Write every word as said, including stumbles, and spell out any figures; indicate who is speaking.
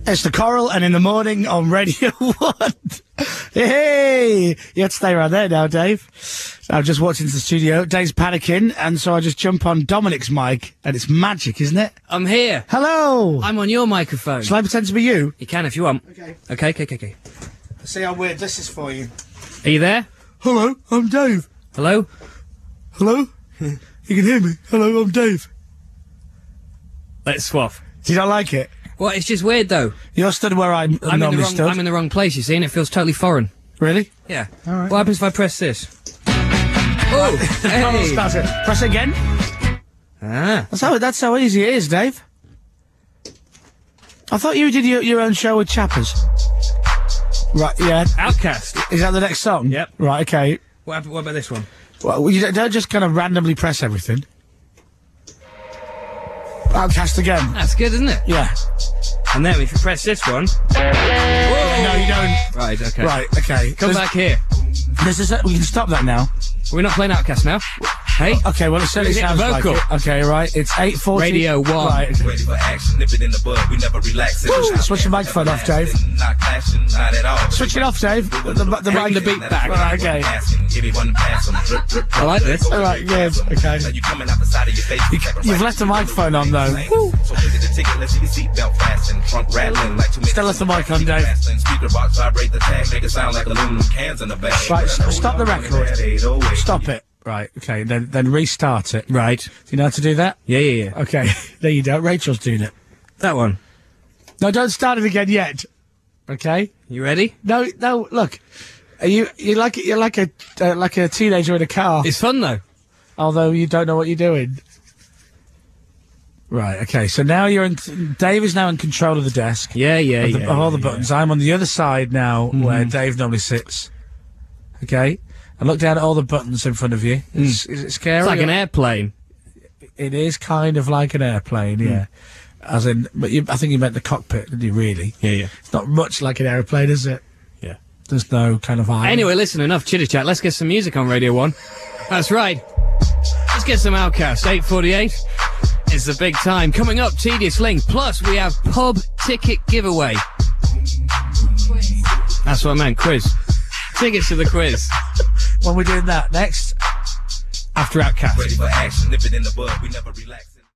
Speaker 1: It's the Coral, and in the morning on Radio one. Hey! You have to stay right there now, Dave. I'm just walked into the studio. Dave's panicking, and so I just jump on Dominic's mic, and it's magic, isn't it?
Speaker 2: I'm here.
Speaker 1: Hello!
Speaker 2: I'm on your microphone.
Speaker 1: Shall I pretend to be you?
Speaker 2: You can if you want.
Speaker 1: Okay.
Speaker 2: Okay, okay, okay, okay.
Speaker 1: See how weird this is for you.
Speaker 2: Are you there?
Speaker 1: Hello, I'm Dave.
Speaker 2: Hello?
Speaker 1: Hello? You can hear me. Hello, I'm Dave.
Speaker 2: Let's swap.
Speaker 1: Do you not like it?
Speaker 2: Well, it's just weird, though.
Speaker 1: You're stood where I'm,
Speaker 2: I'm in the
Speaker 1: normally
Speaker 2: wrong.
Speaker 1: stood.
Speaker 2: I'm in the wrong place. You see, and it feels totally foreign.
Speaker 1: Really?
Speaker 2: Yeah.
Speaker 1: All right.
Speaker 2: What happens if I press this? Oh, hey.
Speaker 1: Start it. Press it again.
Speaker 2: Ah.
Speaker 1: That's how, that's how easy it is, Dave. I thought you did your, your own show with Chappers. Right, yeah.
Speaker 2: Outcast.
Speaker 1: Is that the next song?
Speaker 2: Yep.
Speaker 1: Right, okay.
Speaker 2: What, happened, what about this one?
Speaker 1: Well, you don't, don't just kind of randomly press everything. Outcast again.
Speaker 2: That's good, isn't it?
Speaker 1: Yeah.
Speaker 2: And then if you press this one...
Speaker 1: No, you don't.
Speaker 2: Right, okay.
Speaker 1: Right, okay.
Speaker 2: Come
Speaker 1: There's-
Speaker 2: back here.
Speaker 1: This is, we can stop that now.
Speaker 2: We're not playing Outcast now. Hey?
Speaker 1: Okay, well, it certainly
Speaker 2: Hit the
Speaker 1: sounds like
Speaker 2: vocal.
Speaker 1: it. Okay, right. It's eight forty.
Speaker 2: Radio one.
Speaker 1: Right.
Speaker 3: Ready for action, nip it in the bud, we never relax.
Speaker 1: Switch your microphone off, Dave.
Speaker 3: Not clashing, not at all.
Speaker 1: Switch it off, Dave. The, the, the,
Speaker 2: Bring the beat back.
Speaker 1: Right, okay.
Speaker 2: I like this.
Speaker 1: All right, good. Okay.
Speaker 3: You coming out the side of your face. You,
Speaker 1: You've left the microphone on, though.
Speaker 3: So look at the ticket, let's see your seatbelt fasten. Trunk rattling like two
Speaker 1: Still left the mic on, Dave.
Speaker 3: Speaker box vibrate the tag, make it sound like aluminum cans in the back.
Speaker 1: Right, s- stop the record. Stop it. Right, okay, then then restart it.
Speaker 2: Right.
Speaker 1: Do you know how to do that?
Speaker 2: Yeah, yeah, yeah.
Speaker 1: Okay, there you go. Rachel's doing it.
Speaker 2: That one.
Speaker 1: No, don't start it again yet. Okay?
Speaker 2: You ready?
Speaker 1: No, no. Look, are you you like you're like a uh, like a teenager in a car.
Speaker 2: It's fun, though.
Speaker 1: Although you don't know what you're doing. Right. Okay. So now you're in. Dave is now in control of the desk.
Speaker 2: Yeah, yeah,
Speaker 1: Of, the,
Speaker 2: yeah.
Speaker 1: of all
Speaker 2: yeah,
Speaker 1: the buttons. I'm on the other side now,
Speaker 2: Mm-hmm.
Speaker 1: where Dave normally sits. Okay. And look down at all the buttons in front of you. Is, is it scary?
Speaker 2: It's like an airplane.
Speaker 1: It is kind of like an airplane, yeah. As in, but you, I think you meant the cockpit, didn't you? Really?
Speaker 2: Yeah, yeah.
Speaker 1: It's not much like an airplane, is it?
Speaker 2: Yeah.
Speaker 1: There's no kind of eye.
Speaker 2: Anyway, listen, enough chitter chat. Let's get some music on Radio one. That's right. Let's get some Outcast. eight forty-eight is the big time. Coming up, Tedious Link. Plus, we have pub ticket giveaway. That's what I meant. Quiz. Tickets to the quiz.
Speaker 1: When we're doing that next.
Speaker 2: After Outcast.
Speaker 3: Ready for action, nip it in the bud, we never relax.